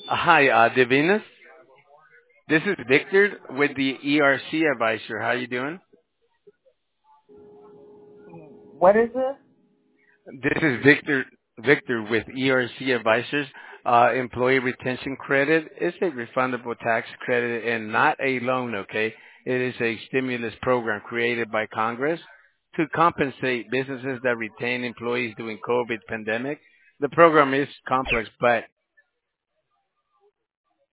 Hi, Divinus. This is Victor with the ERC Advisor. How you doing? What is this? This is Victor with ERC Advisors. Employee retention credit is a refundable tax credit and not a loan, okay? It is a stimulus program created by Congress to compensate businesses that retain employees during COVID pandemic. The program is complex, but